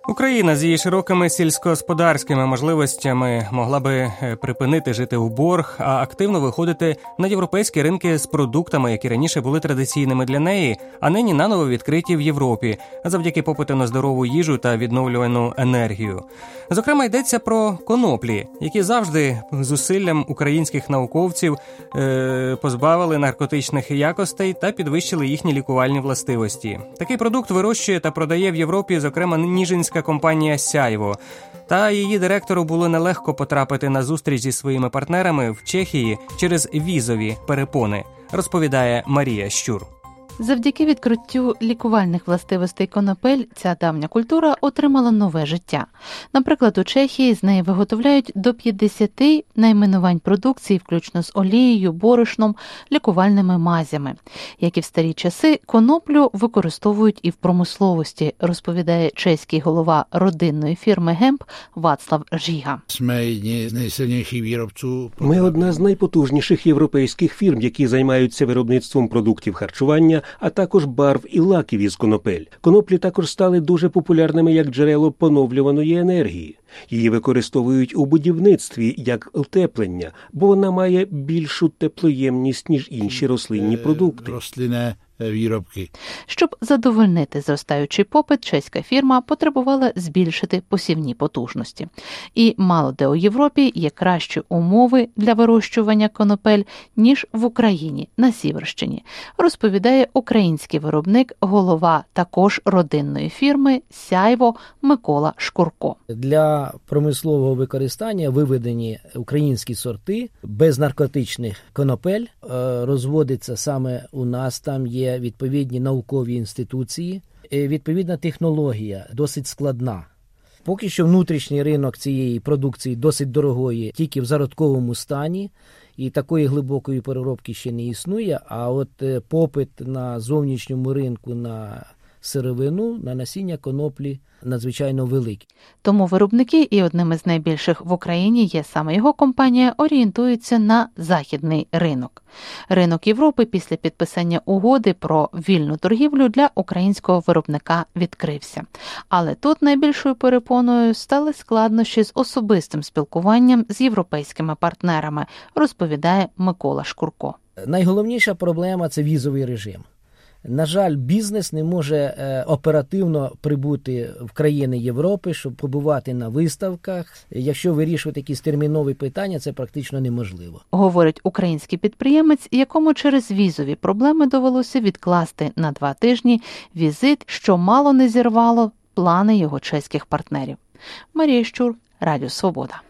Україна з її широкими сільськогосподарськими можливостями могла би припинити жити у борг, а активно виходити на європейські ринки з продуктами, які раніше були традиційними для неї, а нині наново відкриті в Європі, завдяки попиту на здорову їжу та відновлювану енергію. Зокрема, йдеться про коноплі, які завжди зусиллям українських науковців позбавили наркотичних якостей та підвищили їхні лікувальні властивості. Такий продукт вирощує та продає в Європі, зокрема, ніжинська компанія «Сяйво». Та її директору було нелегко потрапити на зустріч зі своїми партнерами в Чехії через візові перепони, розповідає Марія Щур. Завдяки відкриттю лікувальних властивостей конопель ця давня культура отримала нове життя. Наприклад, у Чехії з неї виготовляють до 50 найменувань продукції, включно з олією, борошном, лікувальними мазями. Як і в старі часи, коноплю використовують і в промисловості, розповідає чеський голова родинної фірми «Гемп» Вацлав Жіга. Ми одна з найпотужніших європейських фірм, які займаються виробництвом продуктів харчування, а також барв і лаків із конопель. Коноплі також стали дуже популярними як джерело поновлюваної енергії. Її використовують у будівництві як утеплення, бо вона має більшу теплоємність, ніж інші рослинні продукти. Щоб задовольнити зростаючий попит, чеська фірма потребувала збільшити посівні потужності. І мало де у Європі є кращі умови для вирощування конопель, ніж в Україні, на Сіверщині, розповідає український виробник, голова також родинної фірми «Сяйво» Микола Шкурко. Для промислового використання виведені українські сорти без наркотичних конопель. Розводиться саме у нас, там є відповідні наукові інституції. Відповідна технологія досить складна. Поки що внутрішній ринок цієї продукції досить дорогої, тільки в зародковому стані, і такої глибокої переробки ще не існує, а от попит на зовнішньому ринку на сировину, на насіння коноплі надзвичайно великий. Тому виробники, і одним із найбільших в Україні є саме його компанія, орієнтуються на західний ринок. Ринок Європи після підписання угоди про вільну торгівлю для українського виробника відкрився. Але тут найбільшою перепоною стали складнощі з особистим спілкуванням з європейськими партнерами, розповідає Микола Шкурко. Найголовніша проблема – це візовий режим. На жаль, бізнес не може оперативно прибути в країни Європи, щоб побувати на виставках. Якщо вирішувати якісь термінові питання, це практично неможливо. Говорить український підприємець, якому через візові проблеми довелося відкласти на 2 тижні візит, що мало не зірвало плани його чеських партнерів. Марія Щур, Радіо Свобода.